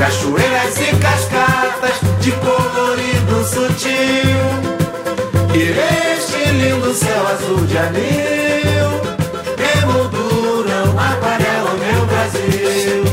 cachoeiras e cascatas de colorido sutil, e este lindo céu azul de anil emolduram, aquarelam meu Brasil.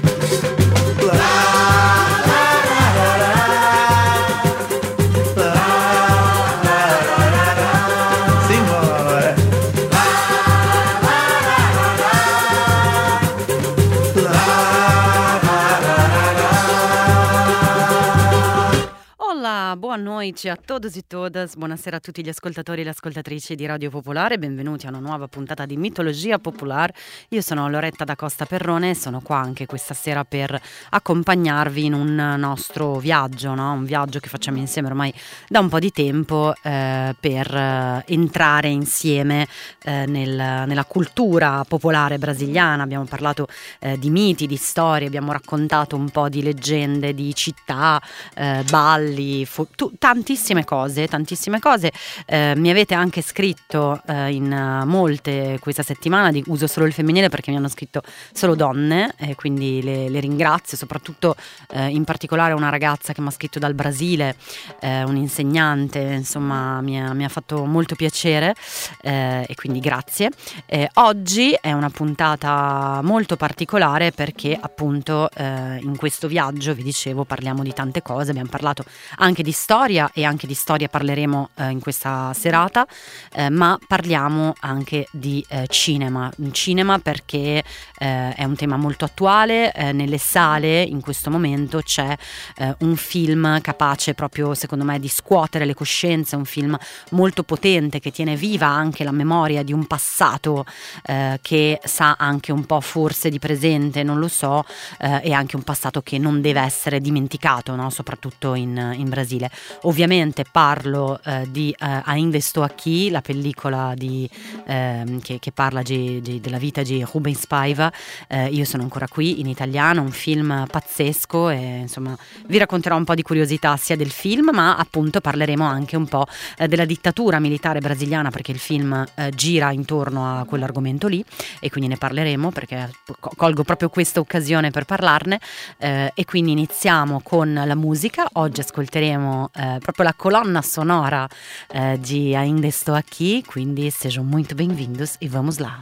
Boa noite a todos e todas, buonasera a tutti gli ascoltatori e le ascoltatrici di Radio Popolare, benvenuti a una nuova puntata di Mitologia Popolare. Io sono Loretta da Costa Perrone e sono qua anche questa sera per accompagnarvi in un nostro viaggio, no? Un viaggio che facciamo insieme ormai da un po' di tempo per entrare insieme nella cultura popolare brasiliana. Abbiamo parlato di miti, di storie, abbiamo raccontato un po' di leggende, di città, balli, tantissime cose. Mi avete anche scritto in molte questa settimana, uso solo il femminile perché mi hanno scritto solo donne, quindi le ringrazio, soprattutto in particolare una ragazza che mi ha scritto dal Brasile, un insegnante, insomma mi ha fatto molto piacere, e quindi grazie. Oggi è una puntata molto particolare perché appunto in questo viaggio, vi dicevo, parliamo di tante cose, abbiamo parlato anche di storia e anche di storia parleremo in questa serata, ma parliamo anche di cinema perché è un tema molto attuale. Nelle sale in questo momento c'è un film capace proprio, secondo me, di scuotere le coscienze, un film molto potente che tiene viva anche la memoria di un passato che sa anche un po' forse di presente, non lo so, e anche un passato che non deve essere dimenticato, no? Soprattutto in Brasile. Ovviamente parlo di Ainda Estou Aqui, la pellicola che parla della vita di Rubens Paiva. Io sono ancora qui, in italiano, un film pazzesco, e insomma vi racconterò un po' di curiosità sia del film, ma appunto parleremo anche un po' della dittatura militare brasiliana, perché il film gira intorno a quell'argomento lì e quindi ne parleremo, perché colgo proprio questa occasione per parlarne, e quindi iniziamo con la musica. Oggi ascolteremo proprio la colonna sonora di Ainda Estou Aqui, quindi sejam muito bem-vindos e vamos lá.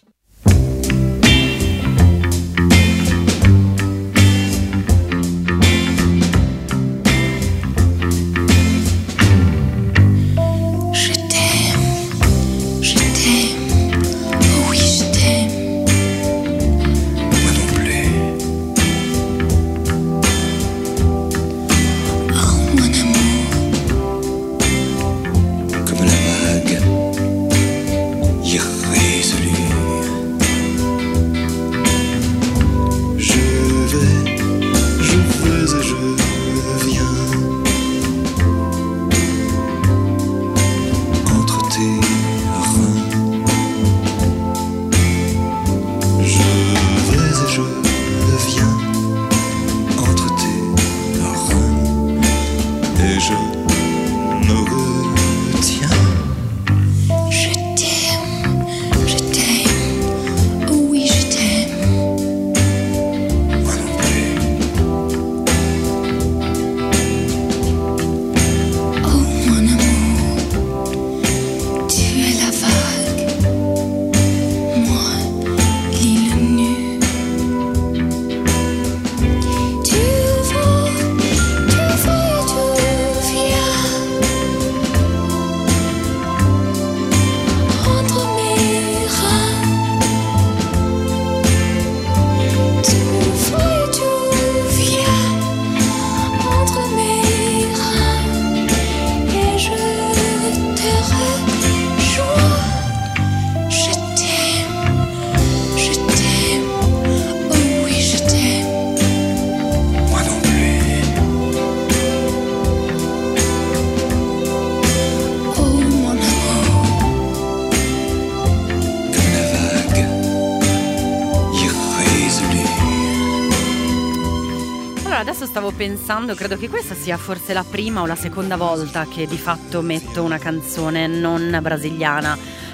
Adesso stavo pensando, credo che questa sia forse la prima o la seconda volta che di fatto metto una canzone non brasiliana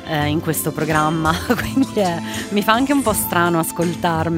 in questo programma, quindi mi fa anche un po' strano ascoltare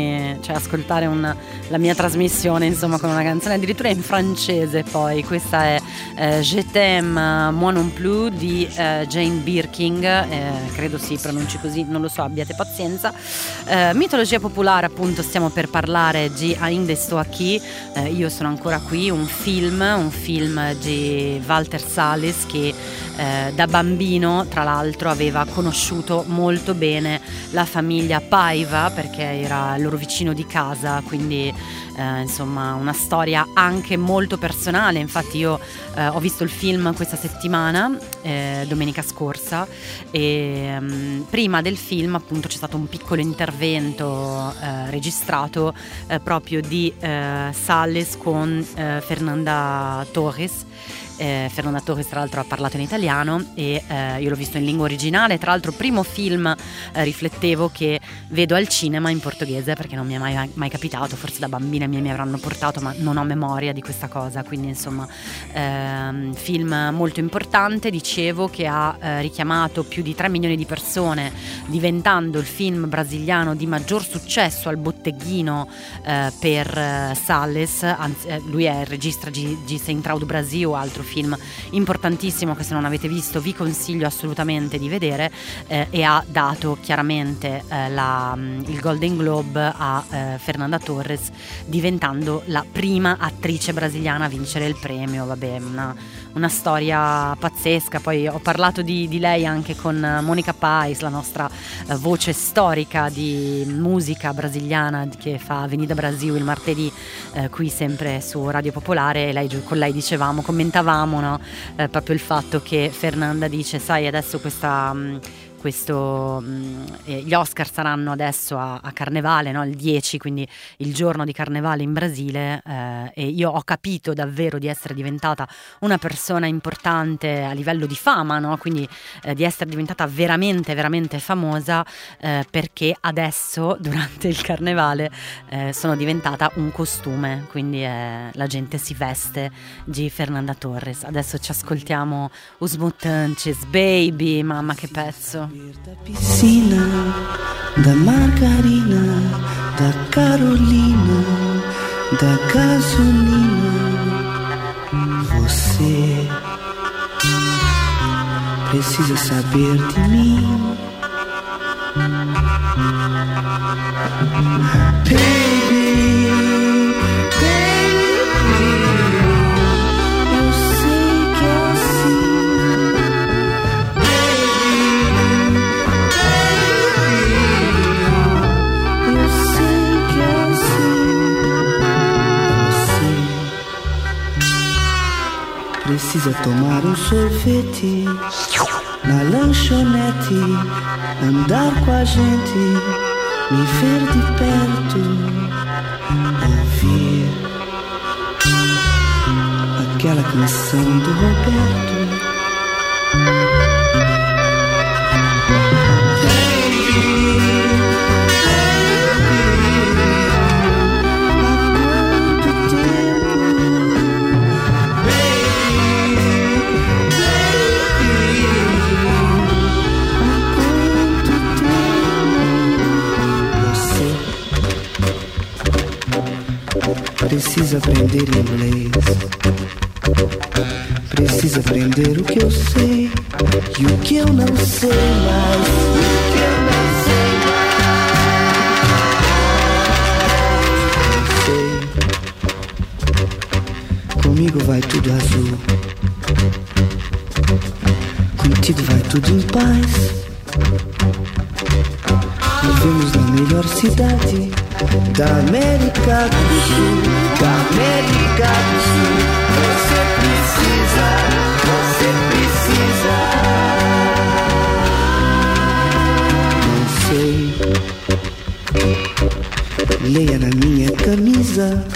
la mia trasmissione, insomma, con una canzone addirittura in francese. Poi questa è Je t'aime moi non plus di Jane Birkin, credo si pronunci così, non lo so, abbiate pazienza. Mitologia popolare, appunto, stiamo per parlare di Ainda estou aqui, io sono ancora qui, un film di Walter Salles che da bambino, tra l'altro, aveva conosciuto molto bene la famiglia Paiva perché era il loro vicino di casa, quindi insomma una storia anche molto personale. Infatti io ho visto il film questa settimana, domenica scorsa, e prima del film appunto c'è stato un piccolo intervento registrato proprio di Salles con Fernanda Torres. Fernanda Torres tra l'altro ha parlato in italiano e io l'ho visto in lingua originale. Tra l'altro primo film riflettevo che vedo al cinema in portoghese, perché non mi è mai capitato, forse da bambina mi avranno portato, ma non ho memoria di questa cosa. Quindi insomma film molto importante, dicevo, che ha richiamato più di 3 milioni di persone, diventando il film brasiliano di maggior successo al botteghino per Salles. Anzi, lui è il regista di Central do Brasil, altro film importantissimo che se non avete visto vi consiglio assolutamente di vedere, e ha dato chiaramente il Golden Globe a Fernanda Torres, diventando la prima attrice brasiliana a vincere il premio. Vabbè, una storia pazzesca. Poi ho parlato di lei anche con Monica Pais, la nostra voce storica di musica brasiliana che fa Avenida Brasil il martedì qui sempre su Radio Popolare, e con lei commentavamo, no? Proprio il fatto che Fernanda dice: sai, adesso gli Oscar saranno adesso a Carnevale, no? Il 10, quindi il giorno di Carnevale in Brasile, e io ho capito davvero di essere diventata una persona importante a livello di fama, no? Quindi di essere diventata veramente veramente famosa, perché adesso durante il Carnevale sono diventata un costume, quindi la gente si veste di Fernanda Torres. Adesso ci ascoltiamo Os Mutantes, Baby, mamma che pezzo. Da piscina, da margarina, da Carolina, da gasolina. Você precisa saber de mim, baby, baby. Eu sei que é assim. Precisa tomar sorvete na lanchonete, andar com a gente, me ver de perto, ouvir aquela canção do Roberto. Precisa aprender inglês, precisa aprender o que eu sei e o que eu não sei mais, o que eu não sei mais. Sei, comigo vai tudo azul, contigo vai tudo em paz. Vivemos na melhor cidade da América do Sul, da América do Sul. Você precisa, não sei. Leia na minha camisa,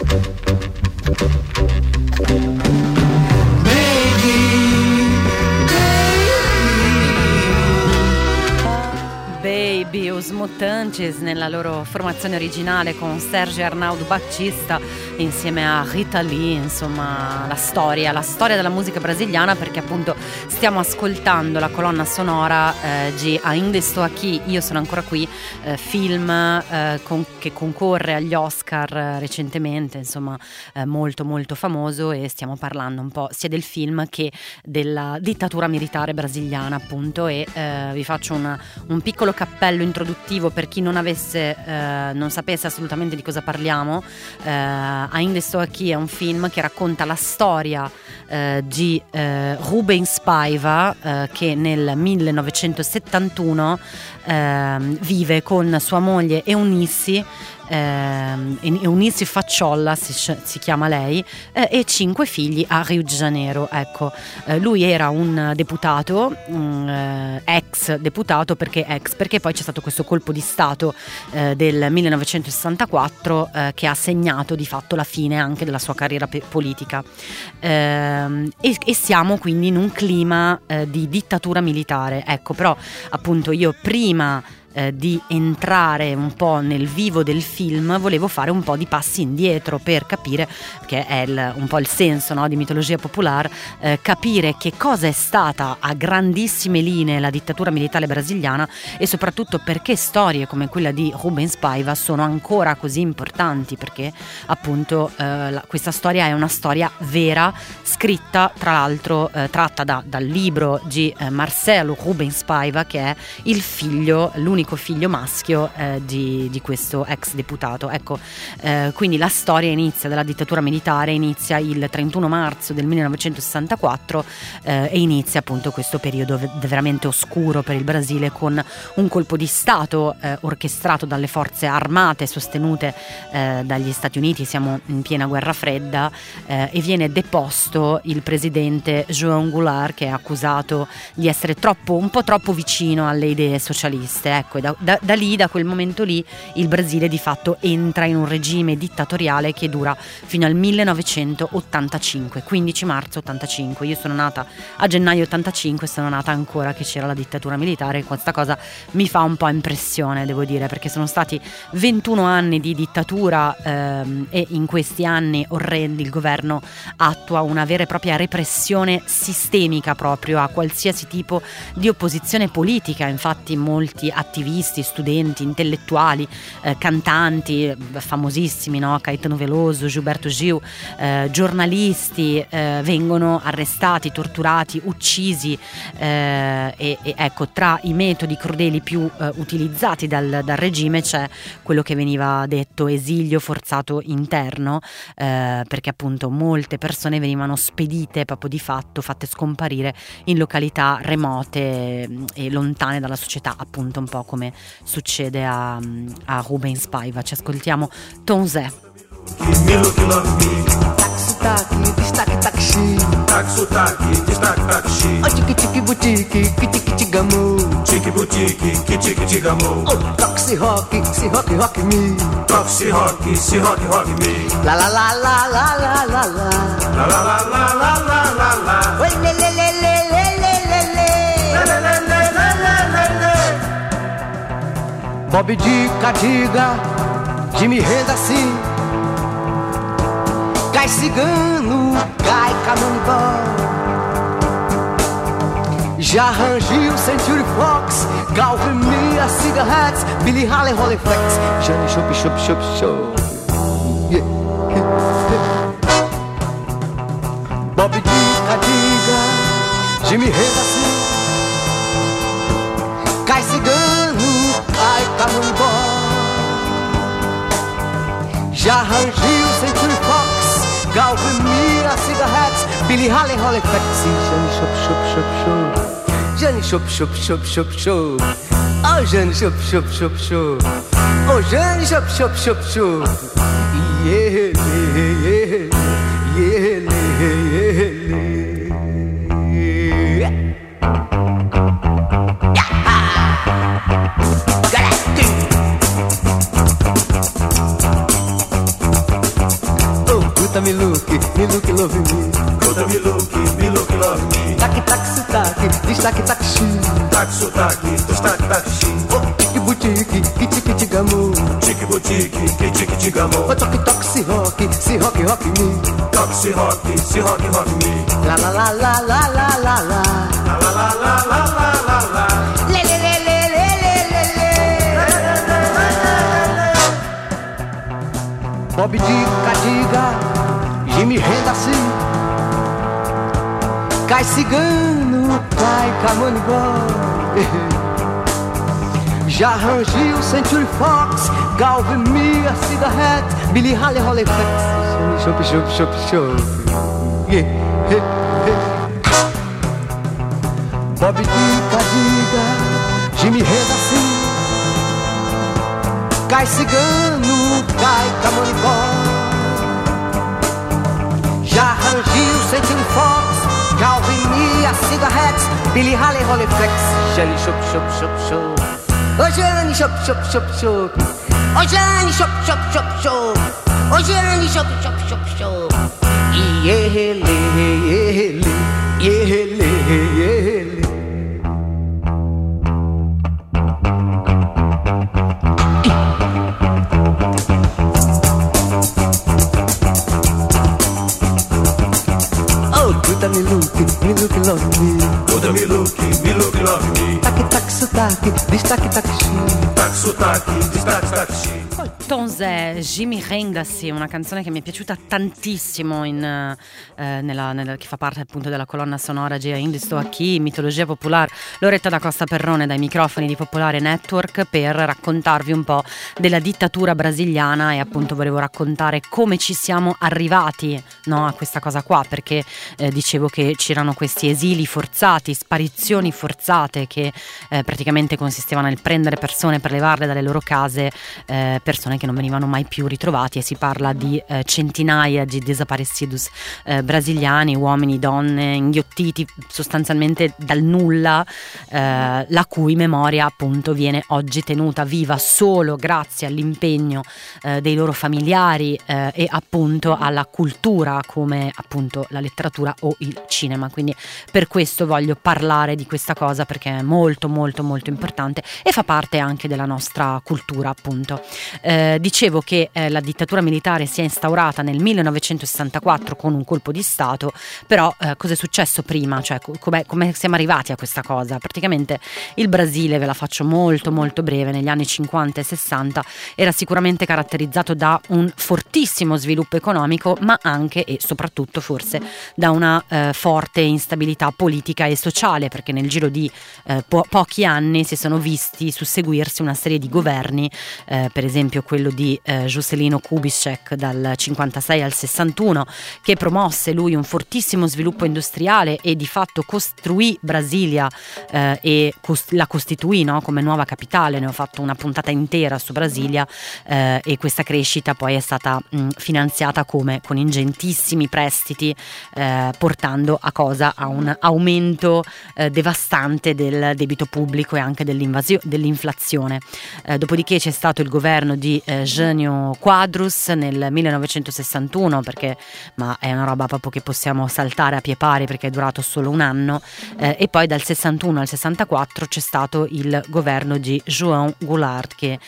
Baby, Os Mutantes nella loro formazione originale con Sergio Arnaldo Batista insieme a Rita Lee, insomma la storia della musica brasiliana, perché appunto stiamo ascoltando la colonna sonora di Ainda Estou Aqui, Io sono ancora qui, film che concorre agli Oscar recentemente, insomma molto molto famoso, e stiamo parlando un po' sia del film che della dittatura militare brasiliana appunto, e vi faccio un piccolo cappello introduttivo per chi non sapesse assolutamente di cosa parliamo. Ainda Estou Aqui è un film che racconta la storia di Rubens Paiva, che nel 1971 vive con sua moglie Eunice Facciolla si chiama lei, e 5 figli a Rio de Janeiro. Ecco, lui era un deputato, ex deputato, perché poi c'è stato questo colpo di stato del 1964 che ha segnato di fatto la fine anche della sua carriera politica, e siamo quindi in un clima di dittatura militare. Ecco, però appunto io prima di entrare un po' nel vivo del film volevo fare un po' di passi indietro per capire, che è un po' il senso, no, di Mitologia Popolare, capire che cosa è stata a grandissime linee la dittatura militare brasiliana, e soprattutto perché storie come quella di Rubens Paiva sono ancora così importanti, perché appunto questa storia è una storia vera, scritta tra l'altro tratta dal libro di Marcelo Rubens Paiva, che è l'unico figlio maschio di questo ex deputato. Ecco, quindi la storia della dittatura militare inizia il 31 marzo del 1964 e inizia appunto questo periodo veramente oscuro per il Brasile, con un colpo di stato orchestrato dalle forze armate sostenute dagli Stati Uniti. Siamo in piena guerra fredda, e viene deposto il presidente João Goulart, che è accusato di essere un po' troppo vicino alle idee socialiste. Ecco, e da quel momento lì il Brasile di fatto entra in un regime dittatoriale che dura fino al 1985, 15 marzo 85. Io sono nata a gennaio 85, sono nata ancora che c'era la dittatura militare, e questa cosa mi fa un po' impressione, devo dire, perché sono stati 21 anni di dittatura, e in questi anni orrendi il governo attua una vera e propria repressione sistemica proprio a qualsiasi tipo di opposizione politica. Infatti molti attivisti, studenti, intellettuali, cantanti famosissimi, no? Caetano Veloso, Gilberto Gil, giornalisti vengono arrestati, torturati, uccisi, e ecco, tra i metodi crudeli più utilizzati dal regime c'è quello che veniva detto esilio forzato interno, perché appunto molte persone venivano spedite proprio di fatto, fatte scomparire in località remote e lontane dalla società, appunto un po' come succede a Rubens Paiva. Ci ascoltiamo Tom Zé. Taxi, destaque taxi. Taxi, destaque taxi. Oh, tiki tiki boutique, tiki tigamu. Tiki boutique, tiki tigamu. Oh, taxi rock, si rock rock me. Taxi rock, si rock rock me. La la la la la la la la. La la la la la la la la. Oh, le le le le le le le le. Le le le le le le le. Bob Dica, diga, Jimmy Renda sim. Cai cigano, cai canonibal. Já rangiu Century Fox, Calvin Mia, Cigarettes, Billy Haley, Holly Flex, Johnny Shop, Shop, Shop, Shop. Yeah. Bob Dica, diga, Jimmy Renda sim. Cai cigano, cai canonibal. Já rangiu Century Fox, Calvin Mia, Cigarettes, Billy Haley, Holly Flex, Johnny Shop, Shop, Shop, Shop. Johnny Shop, Shop, Shop, Shop, Shop. Oh, Johnny Shop, Shop, Shop, Shop. Oh, Johnny Shop, Shop, Shop, Shop. Yeah, yeah, yeah, yeah, yeah. Me look, love me. Conta me look, love me. Tac, tac, sotaque, destaque, taxi. Tac, sotaque, destaque, taxi. Oh, tiki boutique, kitty-kitty-gamo. Chique boutique, que chique-chigamo. O toque-toque, se rock, me. Toque, se rock me. La la la la la la la la. La la la la la la la la. Le le le le le le le. Bob Diga, Jimi Henderson. Cai cigano, cai camonigó. Já rangiu Century Fox, Galvin Mia, Cigarette, Billy Haley, Holly Flex. Chop, chop, chop, chop. Yeah, yeah, yeah. Bob Diga, Jimi Henderson. Cai cigano, cai camonigó. Já rangiu Century Fox, Calvin Mia, Cigarettes, Billy Haley, Holly Flex. Jane, chop, chop, chop, chop. Oh, Jane, chop, chop, chop, chop. Oh, Jane, chop, chop, chop, chop. Oh, Jane, chop, chop, chop, chop. Yeah, yeah, yeah. Me look, love me. Toda me look, love me. Tac, sotaque, destaque, Tac, sotaque, destaque, Tonze, Jimi Henderson, una canzone che mi è piaciuta tantissimo che fa parte appunto della colonna sonora Gia Indi Sto a Chi, mitologia popolare. Loretta da Costa Perrone dai microfoni di Popolare Network per raccontarvi un po' della dittatura brasiliana e appunto volevo raccontare come ci siamo arrivati, no, a questa cosa qua, perché dicevo che c'erano questi esili forzati, sparizioni forzate che praticamente consistevano nel prendere persone per levarle dalle loro case, persone che non venivano mai più ritrovati, e si parla di centinaia di desaparecidos brasiliani, uomini, donne, inghiottiti sostanzialmente dal nulla, la cui memoria appunto viene oggi tenuta viva solo grazie all'impegno dei loro familiari e appunto alla cultura come appunto la letteratura o il cinema. Quindi per questo voglio parlare di questa cosa, perché è molto molto molto importante e fa parte anche della nostra cultura appunto. Dicevo che la dittatura militare si è instaurata nel 1964 con un colpo di Stato, però cosa è successo prima? Cioè come siamo arrivati a questa cosa? Praticamente il Brasile, ve la faccio molto molto breve, negli anni 50 e 60 era sicuramente caratterizzato da un fortissimo sviluppo economico, ma anche e soprattutto forse da una forte instabilità politica e sociale, perché nel giro di pochi anni si sono visti susseguirsi una serie di governi, per esempio quello di Juscelino Kubitschek dal 56 al 61, che promosse lui un fortissimo sviluppo industriale e di fatto costruì Brasilia e la costituì, no, come nuova capitale. Ne ho fatto una puntata intera su Brasilia e questa crescita poi è stata finanziata con ingentissimi prestiti, portando a cosa? A un aumento devastante del debito pubblico e anche dell'inflazione. Dopodiché c'è stato il governo di Jânio Quadros nel 1961, ma è una roba proprio che possiamo saltare a pie pari perché è durato solo un anno, e poi dal 61 al 64 c'è stato il governo di João Goulart, che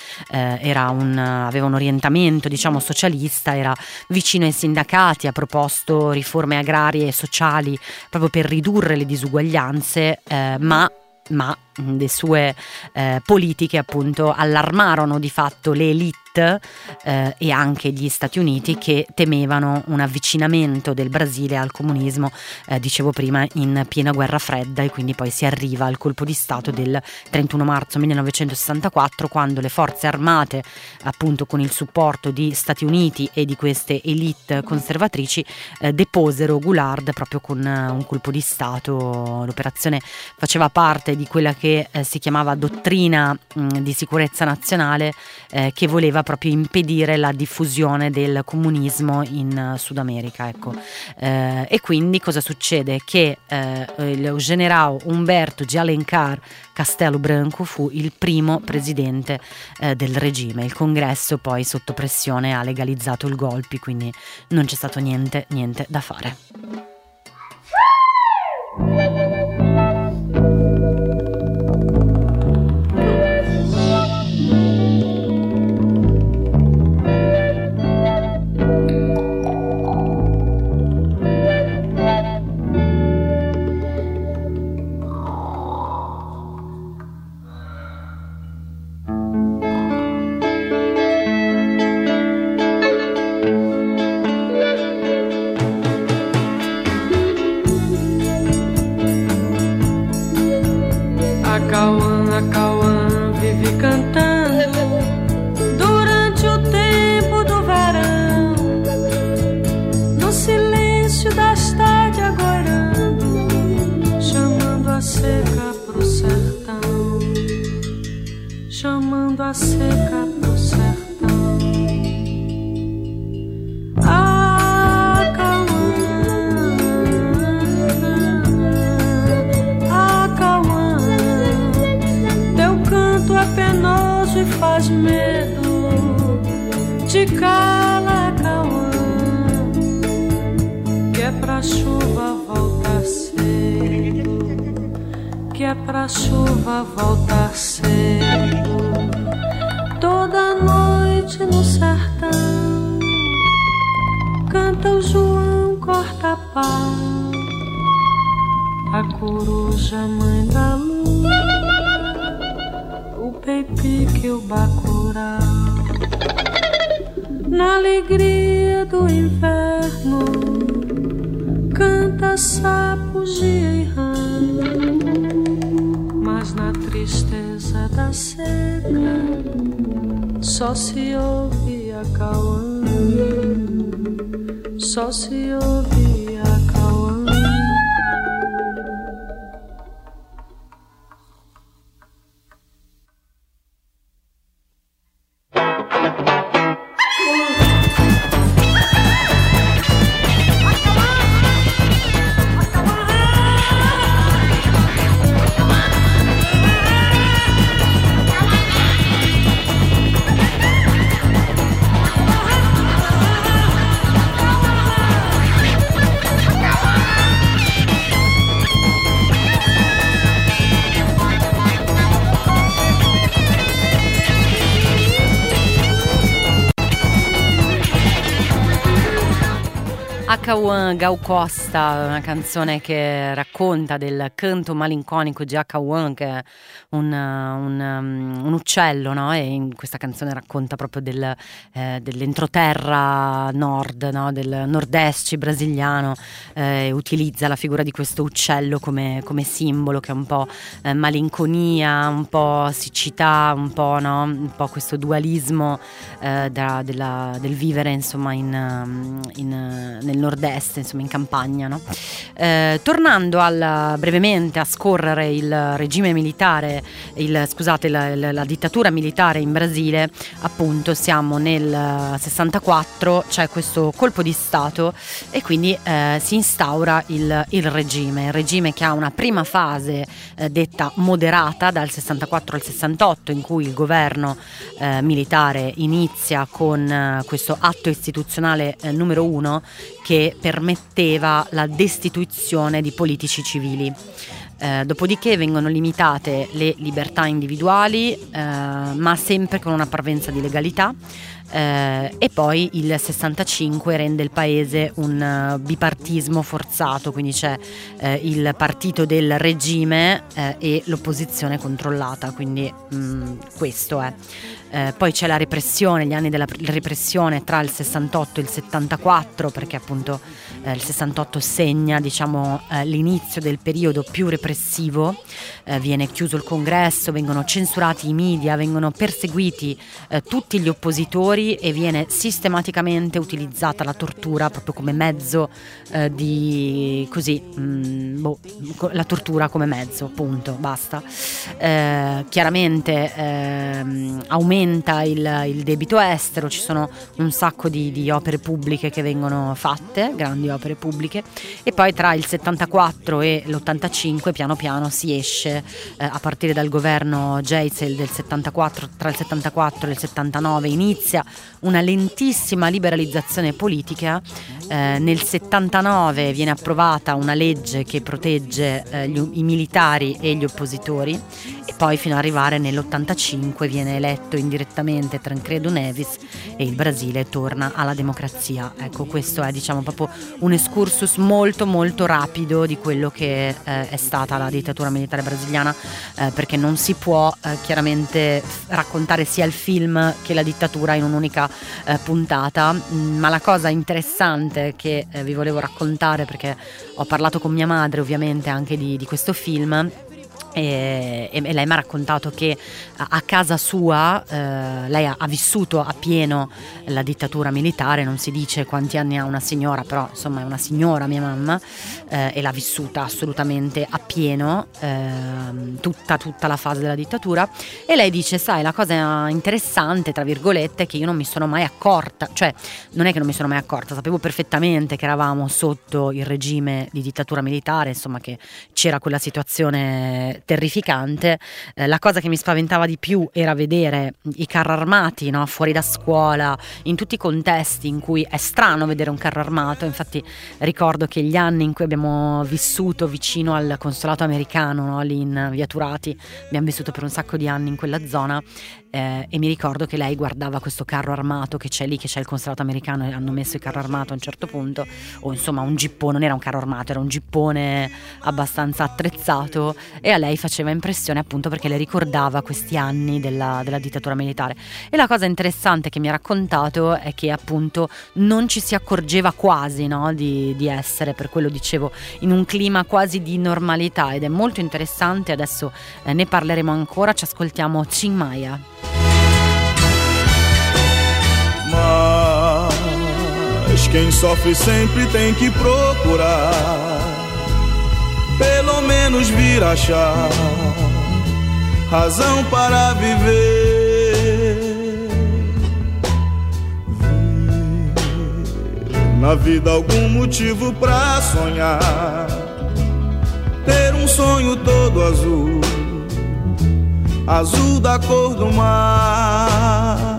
aveva un orientamento diciamo socialista, era vicino ai sindacati, ha proposto riforme agrarie e sociali proprio per ridurre le disuguaglianze, ma le sue politiche appunto allarmarono di fatto le elite e anche gli Stati Uniti, che temevano un avvicinamento del Brasile al comunismo, dicevo prima, in piena guerra fredda, e quindi poi si arriva al colpo di Stato del 31 marzo 1964, quando le forze armate, appunto con il supporto di Stati Uniti e di queste elite conservatrici, deposero Goulart proprio con un colpo di Stato. L'operazione faceva parte di quella che si chiamava dottrina di sicurezza nazionale, che voleva proprio impedire la diffusione del comunismo in Sud America, ecco. E quindi cosa succede? Che il generale Humberto de Alencar Castelo Branco fu il primo presidente del regime. Il congresso poi sotto pressione ha legalizzato il golpe, quindi non c'è stato niente da fare. cantando durante o tempo do verão, no silêncio das tardes agoirando, chamando a seca pro sertão, chamando a seca pro sertão. E faz medo, te cala, Cauã, que é pra chuva voltar cedo, que é pra chuva voltar cedo. Toda noite no sertão canta o João corta-pau, a coruja mãe da lua, o peipique e o bacurau. Na alegria do inverno canta sapo, gia e rã, mas na tristeza da seca só se ouve a Cauã, só se ouve a Cauã. Cauã, Gal Costa, una canzone che racconta del canto malinconico di Cauã, che è un uccello, no? E in questa canzone racconta proprio dell'entroterra nord, no? Del nord-est brasiliano, e utilizza la figura di questo uccello come simbolo, che è un po' malinconia, un po' siccità, un po', no? Un po' questo dualismo del vivere, insomma, nel nord-est, insomma, in campagna, no? Tornando brevemente a scorrere il regime militare, la dittatura militare in Brasile, appunto siamo nel 64, c'è questo colpo di stato e quindi si instaura il regime che ha una prima fase detta moderata dal 64 al 68, in cui il governo militare inizia con questo atto istituzionale numero 1 che permetteva la destituzione di politici civili. Dopodiché vengono limitate le libertà individuali, ma sempre con una parvenza di legalità, e poi il 65 rende il paese un bipartismo forzato, quindi c'è il partito del regime e l'opposizione controllata, quindi questo è. Poi c'è la repressione, gli anni della repressione tra il 68 e il 74, perché appunto il 68 segna, diciamo, l'inizio del periodo più repressivo, viene chiuso il congresso, vengono censurati i media, vengono perseguiti tutti gli oppositori e viene sistematicamente utilizzata la tortura proprio come mezzo la tortura come mezzo, punto, basta. Chiaramente aumenta il debito estero, ci sono un sacco di opere pubbliche che vengono fatte, grandi opere pubbliche, e poi tra il 74 e l'85 piano piano si esce, a partire dal governo Geisel del 74, tra il 74 e il 79 inizia una lentissima liberalizzazione politica. Nel 79 viene approvata una legge che protegge i militari e gli oppositori, e poi fino ad arrivare nell'85 viene eletto indirettamente Tancredo Neves e il Brasile torna alla democrazia. Ecco, questo è, diciamo, proprio un excursus molto molto rapido di quello che è stata la dittatura militare brasiliana, perché non si può chiaramente raccontare sia il film che la dittatura in un'unica puntata, ma la cosa interessante che vi volevo raccontare, perché ho parlato con mia madre ovviamente anche di questo film, E lei mi ha raccontato che a casa sua lei ha vissuto a pieno la dittatura militare. Non si dice quanti anni ha una signora, però insomma è una signora mia mamma, e l'ha vissuta assolutamente a pieno, tutta la fase della dittatura. E lei dice: sai, la cosa interessante tra virgolette è che io non mi sono mai accorta, cioè non è che non mi sono mai accorta, sapevo perfettamente che eravamo sotto il regime di dittatura militare, insomma che c'era quella situazione terrificante. La cosa che mi spaventava di più era vedere i carri armati, no? Fuori da scuola, in tutti i contesti in cui è strano vedere un carro armato. Infatti ricordo che gli anni in cui abbiamo vissuto vicino al consolato americano, no? Lì in via Turati, abbiamo vissuto per un sacco di anni in quella zona, e mi ricordo che lei guardava questo carro armato che c'è lì, che c'è il consolato americano, e hanno messo il carro armato a un certo punto, o insomma un gippone, non era un carro armato, era un gippone abbastanza attrezzato, e a lei faceva impressione appunto perché le ricordava questi anni della dittatura militare. E la cosa interessante che mi ha raccontato è che appunto non ci si accorgeva quasi, no, di essere, per quello dicevo, in un clima quasi di normalità, ed è molto interessante. Adesso ne parleremo ancora, ci ascoltiamo Tim Maia. Mas quem sofre sempre tem que procurar, pelo menos vir achar razão para viver. Ver na vida algum motivo pra sonhar, ter um sonho todo azul, azul da cor do mar.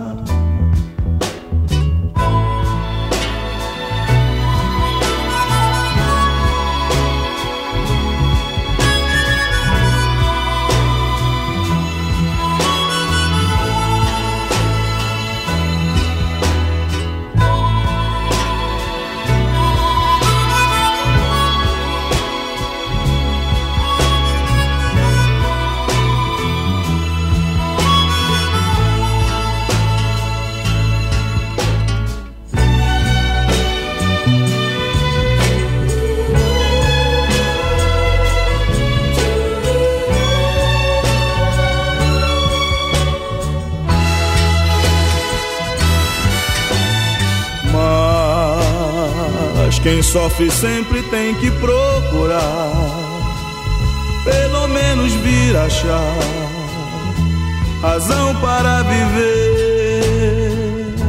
Quem sofre sempre tem que procurar, pelo menos vir achar razão para viver.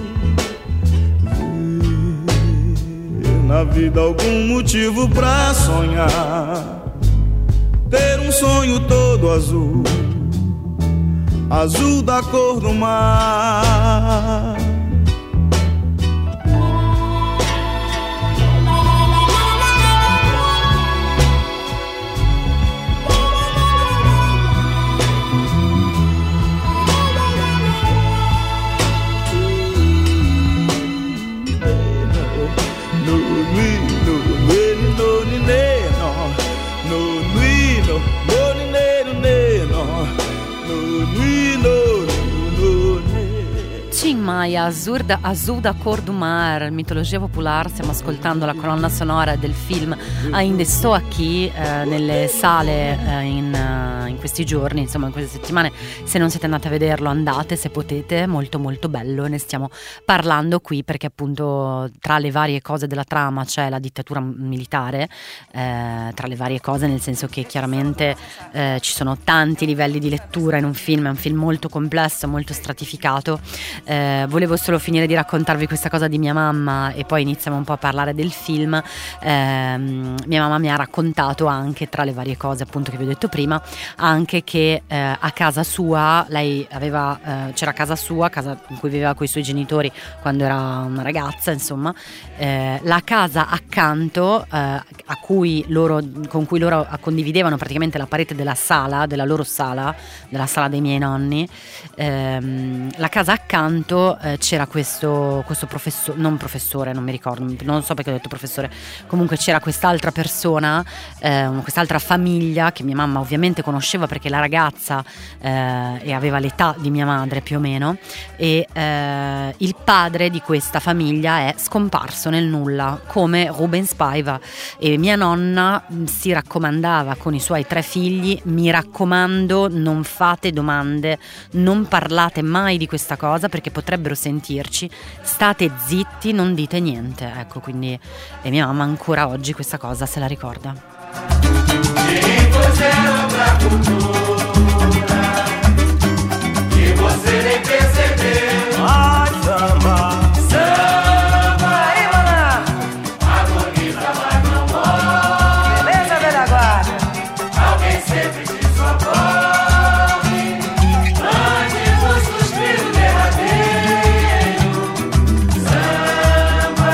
Ver na vida algum motivo pra sonhar, ter um sonho todo azul, azul da cor do mar. Tim Maia, Azul da Cor do Mar, mitologia popolare. Stiamo ascoltando la colonna sonora del film Ainda Estou Aqui, nelle sale in questi giorni, insomma in queste settimane. Se non siete andati a vederlo, andate se potete, molto molto bello. Ne stiamo parlando qui perché appunto tra le varie cose della trama c'è la dittatura militare, tra le varie cose, nel senso che chiaramente ci sono tanti livelli di lettura in un film, è un film molto complesso, molto stratificato. Volevo solo finire di raccontarvi questa cosa di mia mamma e poi iniziamo un po' a parlare del film. Mia mamma mi ha raccontato anche, tra le varie cose appunto che vi ho detto prima, anche che a casa sua lei aveva c'era casa sua, casa in cui viveva con i suoi genitori quando era una ragazza, insomma, la casa accanto con cui loro condividevano praticamente la parete della sala, della loro sala, della sala dei miei nonni, la casa accanto ghetto c'era questo professore, non professore, non mi ricordo, non so perché ho detto professore, comunque c'era quest'altra persona, quest'altra famiglia che mia mamma ovviamente conosceva perché la ragazza e aveva l'età di mia madre più o meno, e il padre di questa famiglia è scomparso nel nulla come Rubens Paiva, e mia nonna si raccomandava con i suoi 3 figli: mi raccomando, non fate domande, non parlate mai di questa cosa perché potrebbero sentirci, state zitti, non dite niente. Ecco, quindi, e mia mamma ancora oggi questa cosa se la ricorda. E você nem percebeu. Ai, samba, Samba, aí, maná, agoniza, mas não morre. beleza, velha guarda. Alguém sempre te socorre. Antes do suspiro derradeiro. Samba,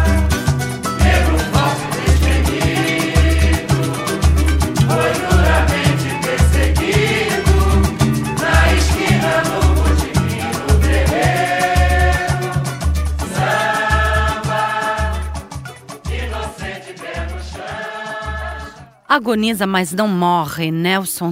negro forte destemido, foi duramente perseguido na esquina do botequim do terreiro. Samba, inocente pé no chão. Agoniza mas non morre, Nelson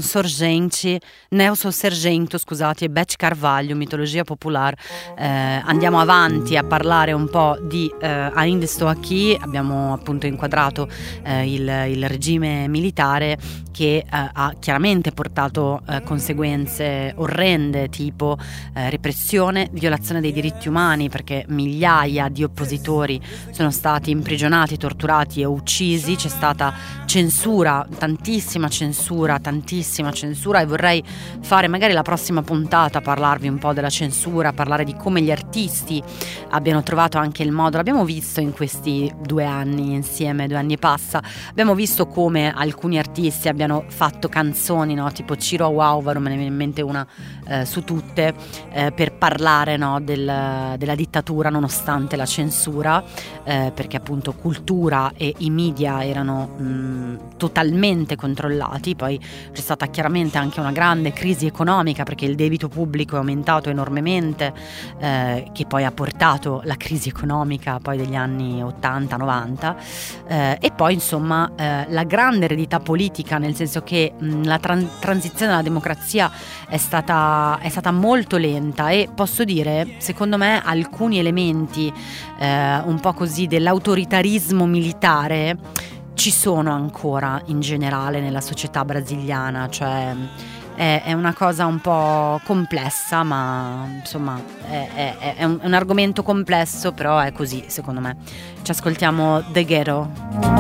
Sergento, scusate, e Beth Carvalho, mitologia popolare. Andiamo avanti a parlare un po' di Ainda sto aquí. Abbiamo appunto inquadrato il regime militare che ha chiaramente portato conseguenze orrende, tipo repressione, violazione dei diritti umani, perché migliaia di oppositori sono stati imprigionati, torturati e uccisi. C'è stata censura, tantissima censura, e vorrei fare magari la prossima puntata, parlarvi un po' della censura, parlare di come gli artisti abbiano trovato anche il modo. L'abbiamo visto in questi 2 anni insieme, 2 anni e passa, abbiamo visto come alcuni artisti abbiano fatto canzoni, no? Tipo Ciro Wow, me ne viene in mente una su tutte, per parlare, no, della dittatura nonostante la censura, perché appunto cultura e i media erano totalmente controllati. Poi c'è stata chiaramente anche una grande crisi economica perché il debito pubblico è aumentato enormemente, che poi ha portato la crisi economica poi degli anni 80-90, e poi insomma la grande eredità politica, nel senso che la transizione alla democrazia è stata molto lenta, e posso dire, secondo me, alcuni elementi un po' così dell'autoritarismo militare ci sono ancora in generale nella società brasiliana, cioè è una cosa un po' complessa, ma insomma è un argomento complesso, però è così secondo me. Ci ascoltiamo The Ghetto.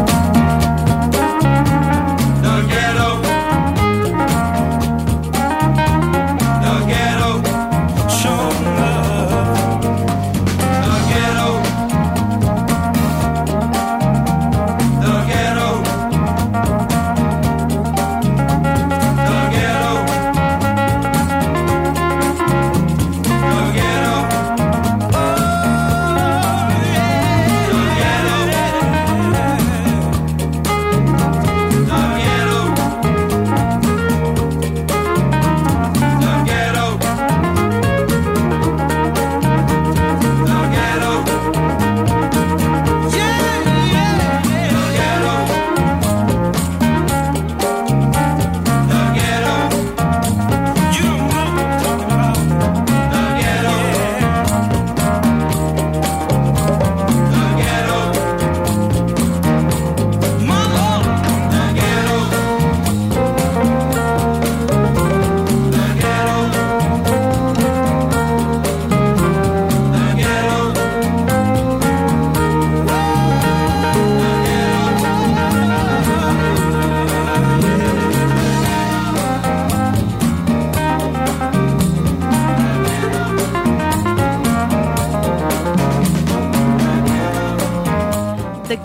The ghetto. The ghetto. Show love. The ghetto. The ghetto. The ghetto. The ghetto. Oh, yeah. The ghetto.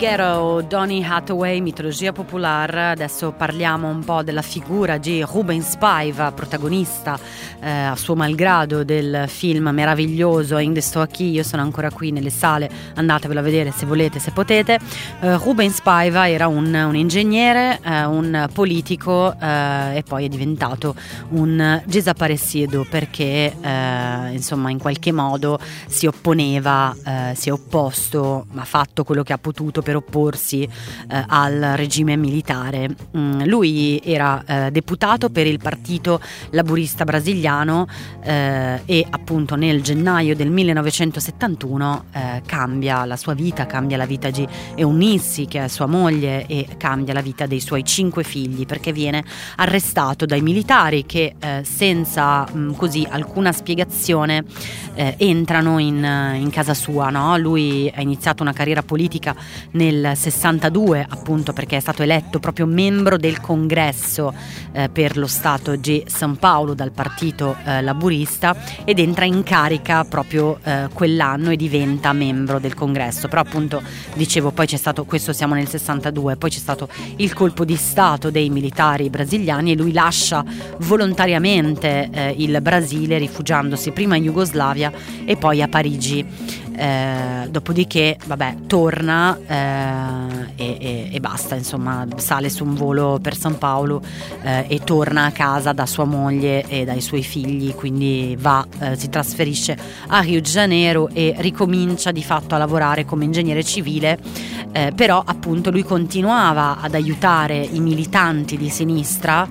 Ghetto, Donny Hathaway, mitologia popolare. Adesso parliamo un po' della figura di Rubens Paiva, protagonista a suo malgrado del film meraviglioso Ainda sto aqui, io sono ancora qui, nelle sale, andatevelo a vedere se volete, se potete. Rubens Paiva era un ingegnere, un politico e poi è diventato un desaparecido perché insomma in qualche modo si opponeva, si è opposto, ha fatto quello che ha potuto per opporsi al regime militare. Lui era deputato per il Partito Laburista Brasiliano e appunto nel gennaio del 1971 cambia la sua vita, cambia la vita di Eunice, che è sua moglie, e cambia la vita dei suoi 5 figli, perché viene arrestato dai militari che senza così alcuna spiegazione entrano in casa sua, no? Lui ha iniziato una carriera politica nel 62, appunto perché è stato eletto proprio membro del congresso per lo stato di San Paolo dal partito laburista, ed entra in carica proprio quell'anno e diventa membro del congresso. Però appunto dicevo, poi c'è stato, questo siamo nel 62, poi c'è stato il colpo di stato dei militari brasiliani e lui lascia volontariamente il Brasile, rifugiandosi prima in Jugoslavia e poi a Parigi. Dopodiché vabbè, torna e basta, insomma sale su un volo per San Paolo e torna a casa da sua moglie e dai suoi figli, quindi si trasferisce a Rio de Janeiro e ricomincia di fatto a lavorare come ingegnere civile, però appunto lui continuava ad aiutare i militanti di sinistra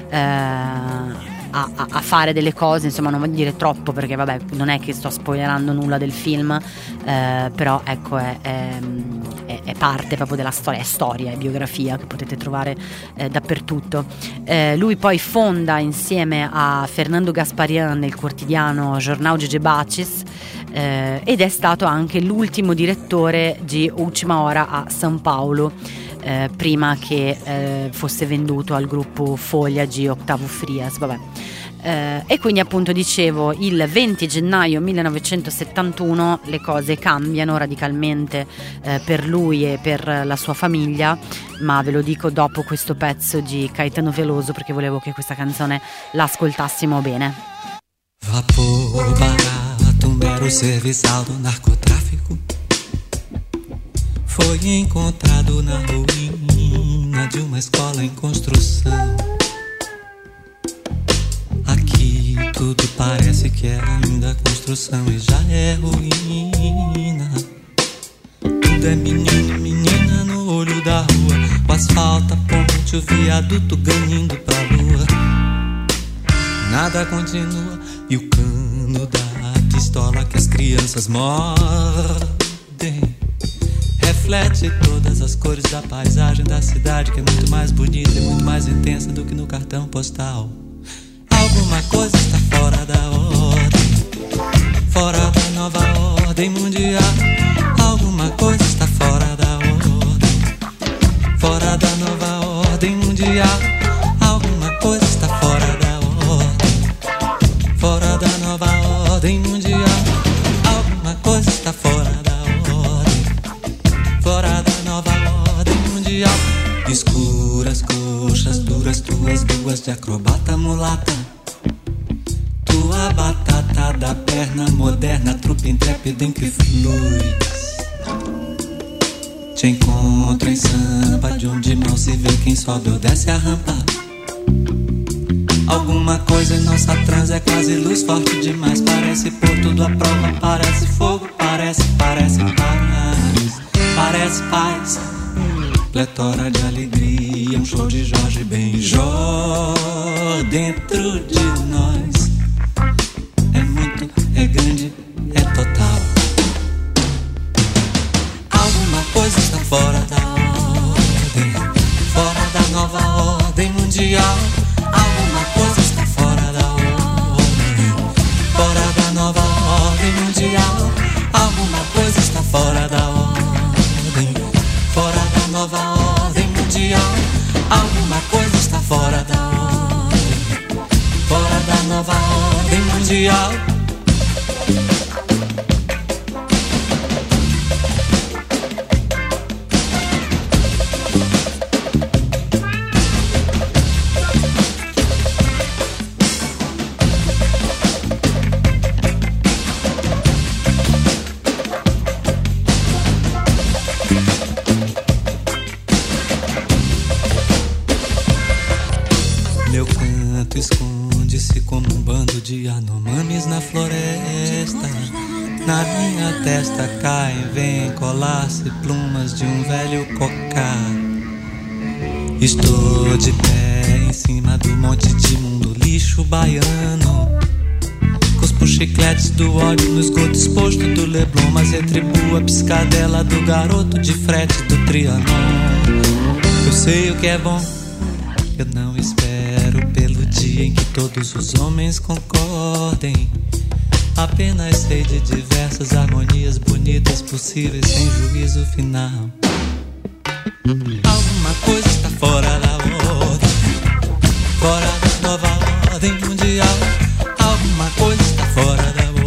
a fare delle cose, insomma non voglio dire troppo perché vabbè non è che sto spoilerando nulla del film, però ecco è parte proprio della storia, è storia, è biografia che potete trovare dappertutto. Lui poi fonda insieme a Fernando Gasparian il quotidiano Jornal de Debates ed è stato anche l'ultimo direttore di Ultima Hora a San Paolo, prima che fosse venduto al gruppo Foglia di Octavio Frias, vabbè. E quindi appunto dicevo, il 20 gennaio 1971 le cose cambiano radicalmente per lui e per la sua famiglia, ma ve lo dico dopo questo pezzo di Caetano Veloso, perché volevo che questa canzone l'ascoltassimo bene. Vapor barato, um mero serviçal do narcotráfico, foi encontrado na ruína de uma escola em construção. Aqui tudo parece que é ainda construção e já é ruína. Tudo é menino, menina no olho da rua, o asfalto, a ponte, o viaduto ganhando pra lua. Nada continua e o cano da pistola que as crianças mordem reflete todas as cores da paisagem da cidade, que é muito mais bonita e muito mais intensa do que no cartão postal. Alguma coisa está fora da ordem, fora da nova ordem mundial. Alguma coisa está fora da ordem, fora da nova ordem mundial. Alguma coisa está fora da ordem, fora da nova ordem mundial. Alguma coisa está fora da ordem, fora da nova ordem mundial. Escuras coxas duras, tuas duas de acrobata mulata, tua batata da perna moderna, trupe intrépida em que flui. Te encontro em Sampa, de onde mal se vê quem sobe ou desce a rampa. Alguma coisa em nossa trans é quase luz forte demais, parece pôr tudo à prova, parece fogo, parece paz, parece paz. Pletora de alegria, um show de Jorge Benjor dentro de nós. É muito, é grande, é total. Alguma coisa está fora da ordem, fora da nova ordem mundial. Alguma coisa está fora da ordem, fora da nova ordem mundial. Alguma coisa está fora da ordem, fora da nova ordem mundial. Alguma coisa está fora da ordem, fora da nova ordem mundial. Na minha testa caem, vêm colar-se plumas de velho cocá. Estou de pé em cima do monte de mundo lixo baiano. Cuspo chicletes do ódio no esgoto exposto do Leblon, mas retribuo a piscadela do garoto de frete do Trianon. Eu sei o que é bom, eu não espero pelo dia em que todos os homens concordem. Apenas sei de diversas harmonias bonitas possíveis sem juízo final. Alguma coisa está fora da ordem, fora da nova ordem mundial. Alguma coisa está fora da ordem.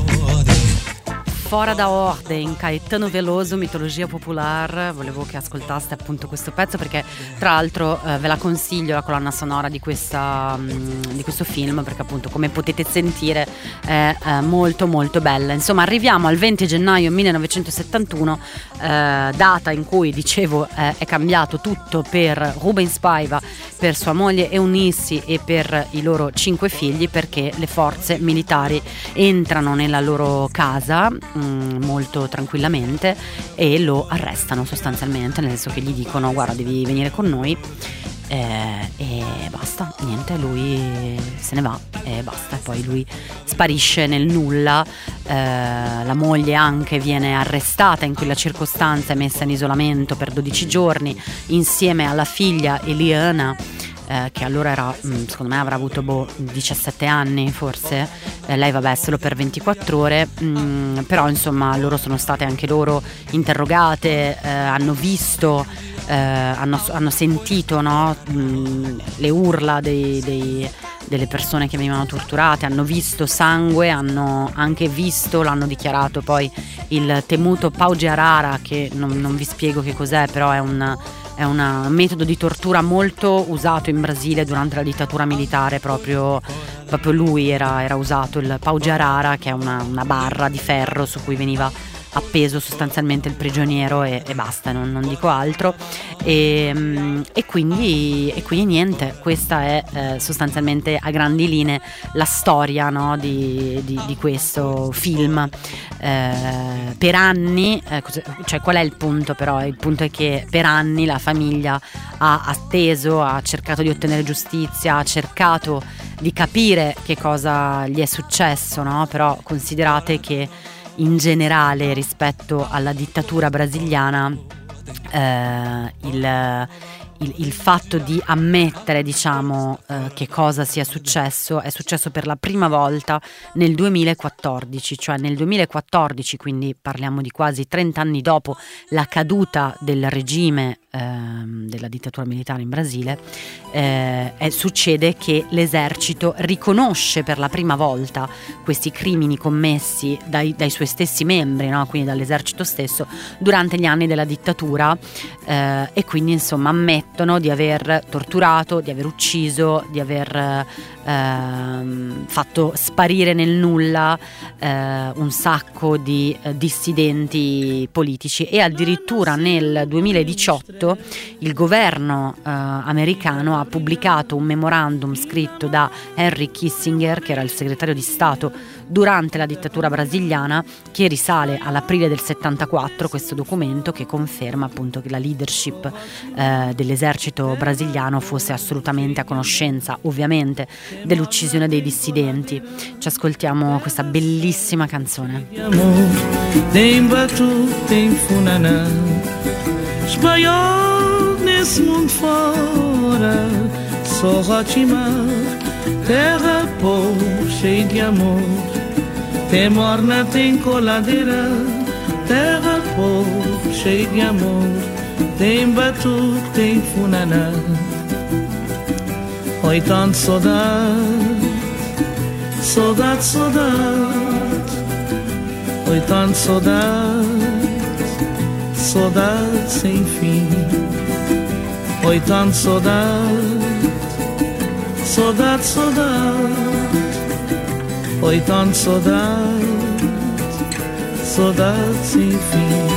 Fora da Ordem, Caetano Veloso, Mitologia Popular. Volevo che ascoltaste appunto questo pezzo perché tra l'altro ve la consiglio, la colonna sonora di questo film, perché appunto come potete sentire è molto molto bella. Insomma, arriviamo al 20 gennaio 1971, data in cui dicevo è cambiato tutto per Rubens Paiva, per sua moglie Eunice e per i loro 5 figli, perché le forze militari entrano nella loro casa molto tranquillamente e lo arrestano sostanzialmente, nel senso che gli dicono: guarda, devi venire con noi, e basta, niente, lui se ne va e basta, e poi lui sparisce nel nulla. La moglie anche viene arrestata in quella circostanza e messa in isolamento per 12 giorni insieme alla figlia Eliana, che allora era, secondo me avrà avuto 17 anni forse, lei vabbè solo per 24 ore, però insomma loro sono state anche loro interrogate, hanno visto, hanno sentito, no, le urla delle persone che venivano torturate, hanno visto sangue, hanno anche visto, l'hanno dichiarato poi, il temuto Pauge Arara, che non vi spiego che cos'è, però è un metodo di tortura molto usato in Brasile durante la dittatura militare. Proprio lui era usato, il Pauge Arara, che è una barra di ferro su cui veniva appeso sostanzialmente il prigioniero e basta, non dico altro. E quindi niente, questa è sostanzialmente a grandi linee la storia, no, di questo film. Per anni, cioè qual è il punto però? Il punto è che per anni la famiglia ha atteso, ha cercato di ottenere giustizia, ha cercato di capire che cosa gli è successo, no? Però considerate che in generale rispetto alla dittatura brasiliana il fatto di ammettere, diciamo, che cosa sia successo è successo per la prima volta nel 2014, cioè nel 2014, quindi parliamo di quasi 30 anni dopo la caduta del regime della dittatura militare in Brasile. Succede che l'esercito riconosce per la prima volta questi crimini commessi dai suoi stessi membri, no? Quindi dall'esercito stesso, durante gli anni della dittatura, e quindi insomma ammettono di aver torturato, di aver ucciso, di aver fatto sparire nel nulla un sacco di dissidenti politici. E addirittura nel 2018 il governo americano ha pubblicato un memorandum scritto da Henry Kissinger, che era il segretario di Stato durante la dittatura brasiliana, che risale all'aprile del 74, questo documento che conferma appunto che la leadership dell'esercito brasiliano fosse assolutamente a conoscenza, ovviamente, dell'uccisione dei dissidenti. Ci ascoltiamo questa bellissima canzone. Tem batu, tem funanã, espanhol nesse mundo fora, só rotimar, terra povo cheio de amor, tem morna, tem coladeira, terra povo cheio de amor, tem batu, tem funanã. Oi, tanto saudade, saudade, saudade. Oi, tanto saudade, saudade sem fim. Oi, tanto saudade, saudade, saudade. Oi, tanto saudade, saudade sem fim.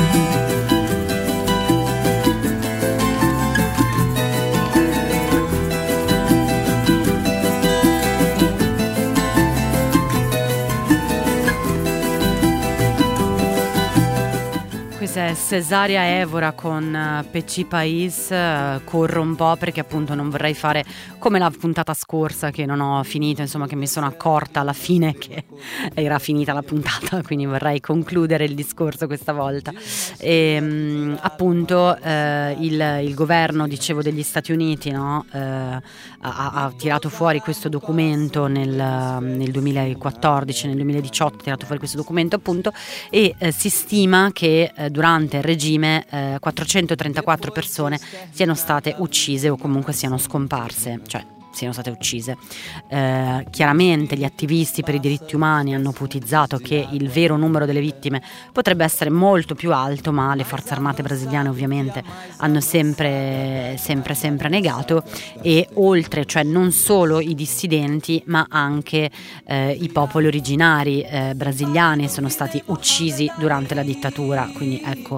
Questa è Cesaria Evora con Petit Pais. Corro un po' perché appunto non vorrei fare come la puntata scorsa che non ho finito, insomma, che mi sono accorta alla fine che era finita la puntata, quindi vorrei concludere il discorso questa volta. E, appunto il governo, dicevo, degli Stati Uniti, no? Ha tirato fuori questo documento nel 2014, nel 2018 ha tirato fuori questo documento appunto, e si stima che durante il regime 434 persone siano state uccise o comunque siano scomparse, cioè siano state uccise. Chiaramente gli attivisti per i diritti umani hanno ipotizzato che il vero numero delle vittime potrebbe essere molto più alto, ma le forze armate brasiliane ovviamente hanno sempre negato. E oltre, cioè non solo i dissidenti ma anche i popoli originari brasiliani sono stati uccisi durante la dittatura, quindi ecco,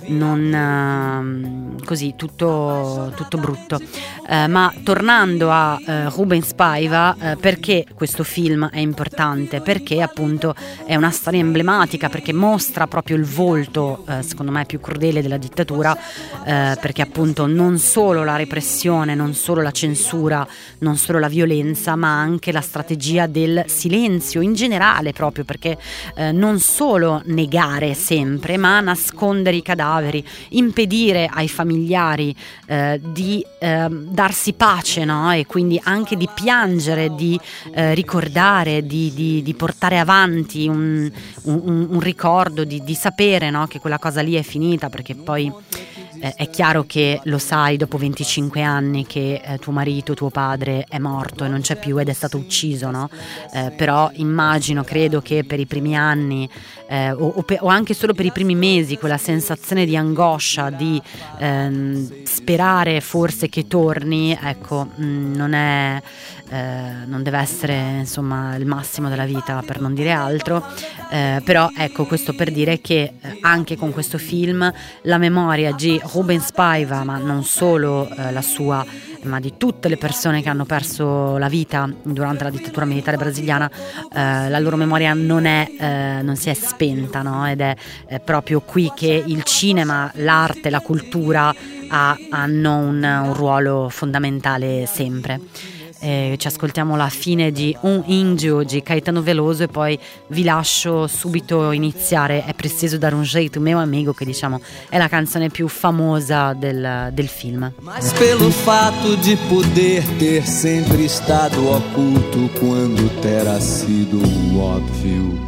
non così tutto brutto. Ma tornando a Rubens Paiva, perché questo film è importante? Perché appunto è una storia emblematica, perché mostra proprio il volto secondo me più crudele della dittatura, perché appunto non solo la repressione, non solo la censura, non solo la violenza, ma anche la strategia del silenzio in generale, proprio perché non solo negare sempre, ma nascondere i cadaveri, impedire ai familiari di darsi pace, no? E quindi anche di piangere, di ricordare, di portare avanti un ricordo, di sapere, no? Che quella cosa lì è finita, perché poi è chiaro che lo sai dopo 25 anni che tuo marito, tuo padre è morto e non c'è più ed è stato ucciso, no? Però immagino, credo che per i primi anni o anche solo per i primi mesi quella sensazione di angoscia, di sperare forse che torni, ecco, non deve essere insomma il massimo della vita, per non dire altro. Però ecco, questo per dire che anche con questo film la memoria di Rubens Paiva, ma non solo la sua, ma di tutte le persone che hanno perso la vita durante la dittatura militare brasiliana, la loro memoria non si è spenta, no? Ed è proprio qui che il cinema, l'arte, la cultura hanno un ruolo fondamentale sempre. Ci ascoltiamo la fine di Un Índio di Caetano Veloso e poi vi lascio subito iniziare È preciso dar un jeito, meu amigo, che diciamo è la canzone più famosa del film. Mas pelo fato de poder ter sempre estado oculto quando terá sido óbvio.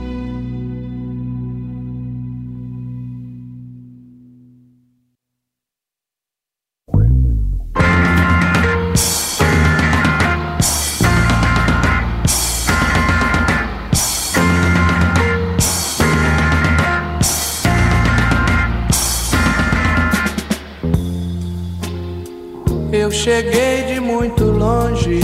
Eu cheguei de muito longe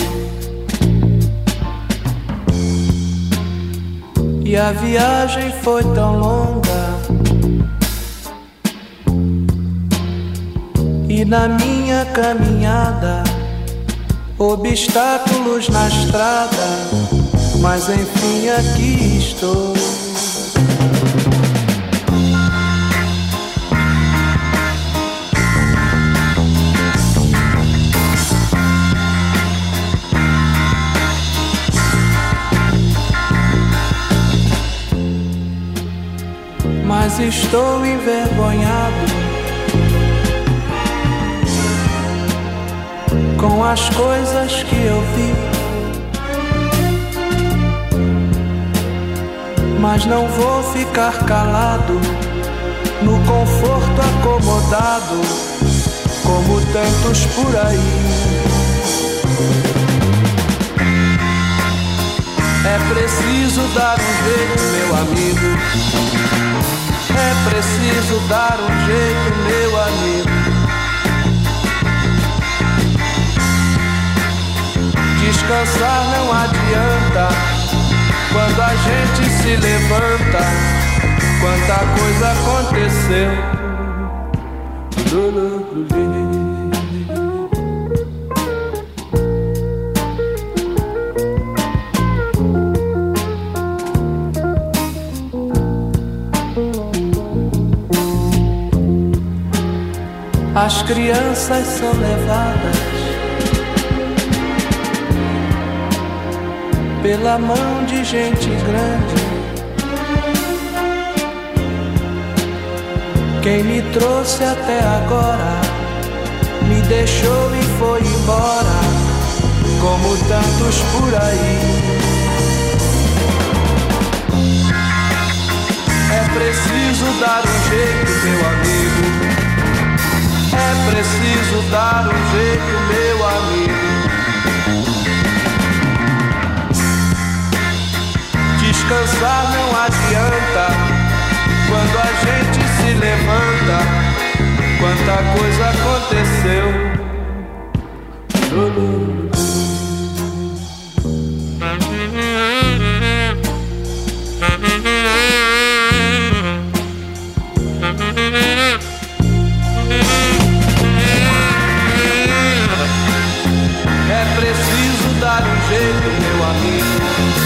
e a viagem foi tão longa, e na minha caminhada obstáculos na estrada, mas enfim aqui estou. Mas estou envergonhado com as coisas que eu vi, mas não vou ficar calado no conforto acomodado como tantos por aí. É preciso dar um jeito, meu amigo. É preciso dar um jeito, meu amigo. Descansar não adianta quando a gente se levanta. Quanta coisa aconteceu. as crianças são levadas pela mão de gente grande. Quem me trouxe até agora me deixou e foi embora, como tantos por aí. É preciso dar um jeito, meu amigo. É preciso dar um jeito, meu amigo. Descansar não adianta quando a gente se levanta. Quanta coisa aconteceu. É preciso dar um jeito, meu amigo.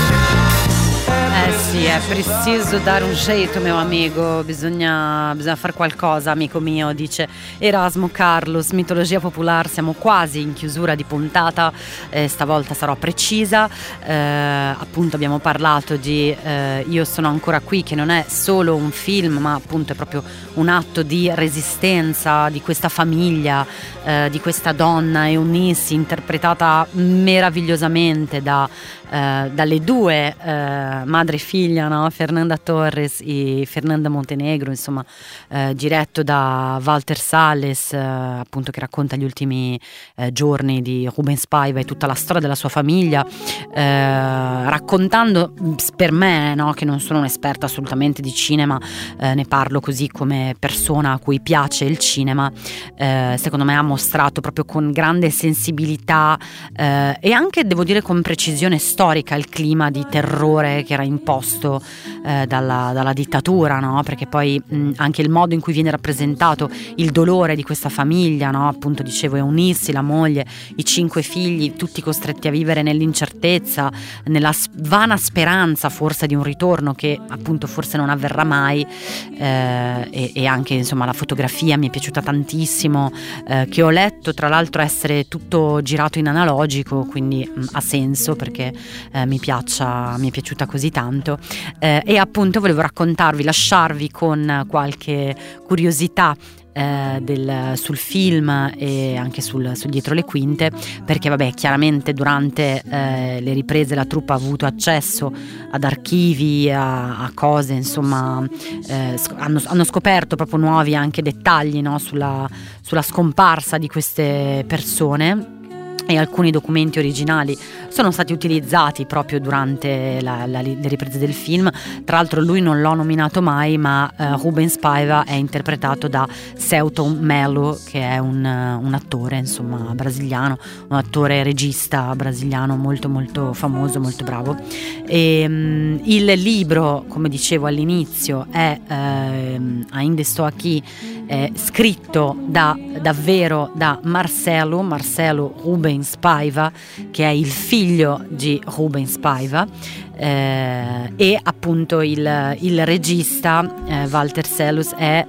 Sì, è preciso dare un jeito, mio amico, bisogna fare qualcosa, amico mio, dice Erasmo Carlos, Mitologia Popolare. Siamo quasi in chiusura di puntata, stavolta sarò precisa, appunto abbiamo parlato di Io sono ancora qui, che non è solo un film, ma appunto è proprio un atto di resistenza di questa famiglia, di questa donna Eunice, interpretata meravigliosamente dalle due madre e figlia, no? Fernanda Torres e Fernanda Montenegro, insomma, diretto da Walter Salles, appunto, che racconta gli ultimi giorni di Rubens Paiva e tutta la storia della sua famiglia, raccontando, per me, no, che non sono un'esperta assolutamente di cinema, ne parlo così come persona a cui piace il cinema, secondo me ha mostrato proprio con grande sensibilità e anche, devo dire, con precisione storica il clima di terrore che era imposto dalla dittatura, no? Perché poi anche il modo in cui viene rappresentato il dolore di questa famiglia, no? Appunto, dicevo, Eunice, la moglie, i 5 figli, tutti costretti a vivere nell'incertezza, nella vana speranza forse di un ritorno che appunto forse non avverrà mai, e anche, insomma, la fotografia mi è piaciuta tantissimo, che ho letto tra l'altro essere tutto girato in analogico, quindi ha senso perché mi è piaciuta così tanto, e appunto volevo lasciarvi con qualche curiosità sul film e anche sul dietro le quinte, perché vabbè, chiaramente durante le riprese la troupe ha avuto accesso ad archivi, a cose, insomma, hanno scoperto proprio nuovi anche dettagli, no, sulla scomparsa di queste persone, e alcuni documenti originali sono stati utilizzati proprio durante le riprese del film. Tra l'altro lui non l'ho nominato mai, ma Rubens Paiva è interpretato da Selton Mello, che è un attore, insomma, brasiliano, un attore regista brasiliano molto molto famoso, molto bravo. E il libro, come dicevo all'inizio, è Ainda Estou Aqui, è scritto davvero da Marcelo Rubens Paiva, che è il figlio di Rubens Paiva, e appunto il regista Walter Salles è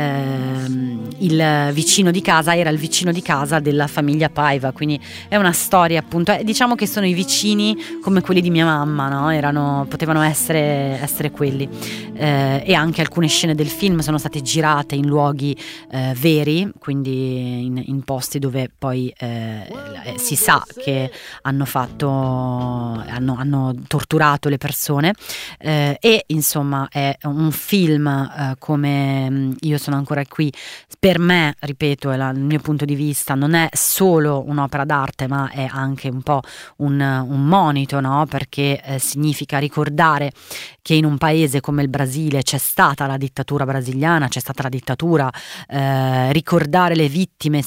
il vicino di casa, era il vicino di casa della famiglia Paiva, quindi è una storia, appunto, diciamo che sono i vicini come quelli di mia mamma, no? Potevano essere quelli, e anche alcune scene del film sono state girate in luoghi veri, quindi in posti dove poi si sa che hanno torturato le persone, e insomma è un film, come Io sono ancora qui, per me, ripeto, il mio punto di vista, non è solo un'opera d'arte, ma è anche un po' un monito, no? Perché significa ricordare che in un paese come il Brasile c'è stata la dittatura brasiliana, c'è stata la dittatura, ricordare le vittime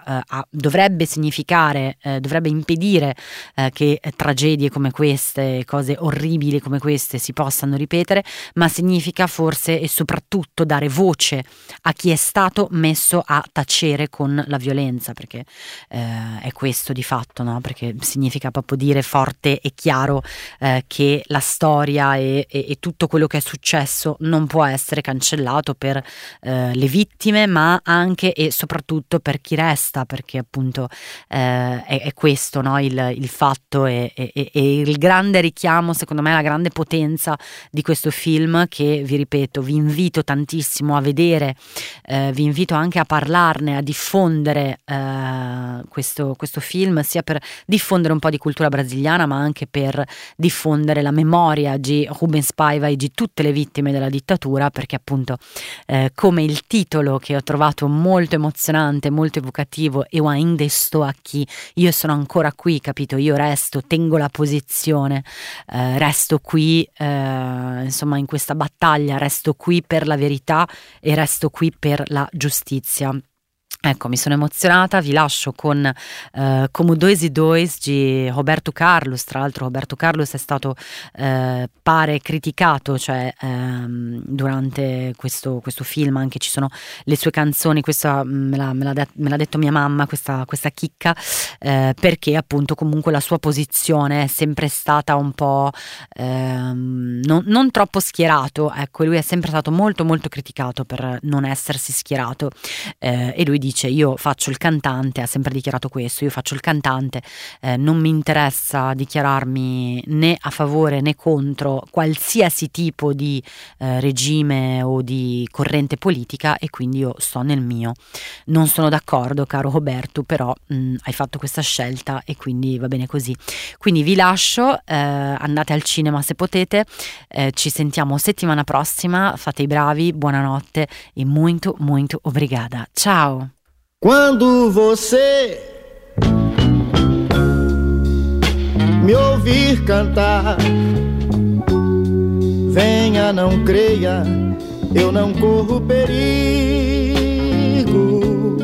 dovrebbe impedire che tragedie come queste, cose orribili come queste si possano ripetere, ma significa forse e soprattutto dare voce a chi è stato messo a tacere con la violenza, perché è questo di fatto, no? Perché significa proprio dire forte e chiaro che la storia e tutto quello che è successo non può essere cancellato per le vittime, ma anche e soprattutto per chi resta, perché appunto è questo, no? Il fatto e il grande richiamo, secondo me, la grande potenza di questo film, che vi ripeto, vi invito tantissimo a vedere, vi invito anche a parlarne, a diffondere questo film, sia per diffondere un po' di cultura brasiliana, ma anche per diffondere la memoria di Rubens Paiva e di tutte le vittime della dittatura, perché appunto come il titolo che ho trovato molto emozionante, molto evocativo, Eu ainda estou aqui, io sono ancora qui, capito? Io resto, tengo la posizione, resto qui, insomma, in questa battaglia, resto qui per la verità e resto qui per la giustizia. Ecco, mi sono emozionata, vi lascio con Como Dois e Dois di Roberto Carlos. Tra l'altro Roberto Carlos è stato pare criticato, cioè durante questo film anche ci sono le sue canzoni, questa me l'ha detto mia mamma, questa chicca, perché appunto comunque la sua posizione è sempre stata un po' non troppo schierato, ecco, lui è sempre stato molto molto criticato per non essersi schierato, e lui dice: io faccio il cantante, ha sempre dichiarato questo, io faccio il cantante, non mi interessa dichiararmi né a favore né contro qualsiasi tipo di regime o di corrente politica, e quindi io sto nel mio. Non sono d'accordo, caro Roberto, però hai fatto questa scelta e quindi va bene così. Quindi vi lascio, andate al cinema se potete, ci sentiamo settimana prossima, fate i bravi, buonanotte e muito, muito obrigada. Ciao! Quando você me ouvir cantar, venha, não creia, eu não corro perigo.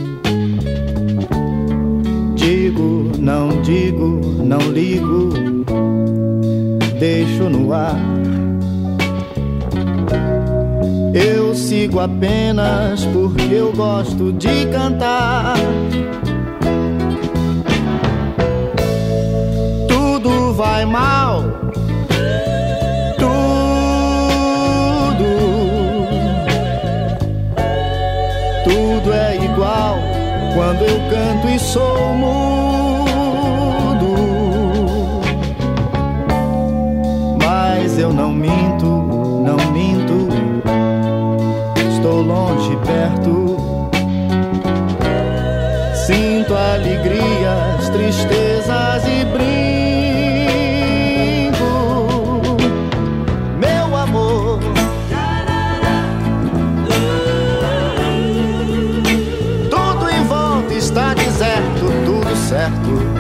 Digo, não ligo, deixo no ar. Eu sigo apenas porque eu gosto de cantar. Tudo vai mal, tudo é igual quando eu canto e sou mudo. Mas eu não minto, estou longe, perto. Sinto alegrias, tristezas e brinco, meu amor. Tudo em volta está deserto, tudo certo.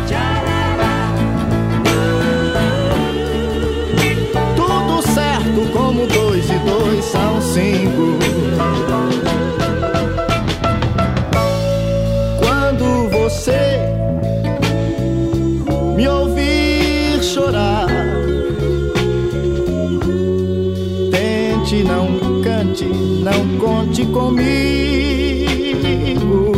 Tudo certo, como 2 e 2 são 5. Quando você me ouvir chorar, tente, não cante, não conte comigo.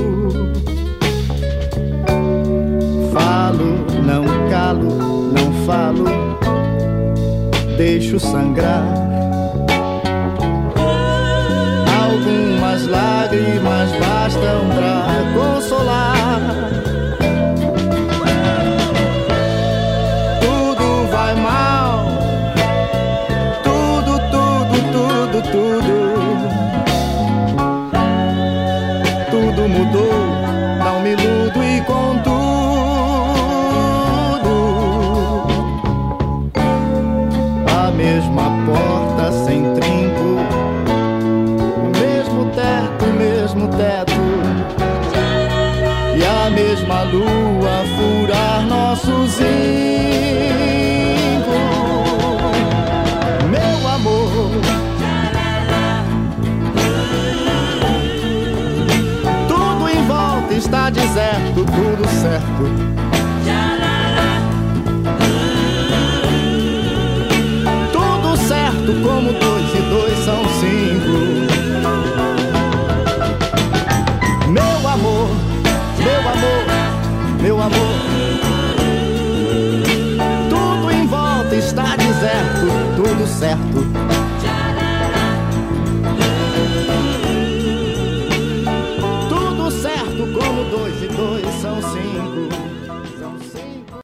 Falo, não calo, não falo, deixo sangrar. Algumas lágrimas bastam pra consolar. Tudo vai mal, tudo, tudo mudou, não me iludo e contudo a mesma porta certo como 2 e 2 são 5. Meu amor, meu amor, meu amor, tudo em volta está deserto, tudo certo,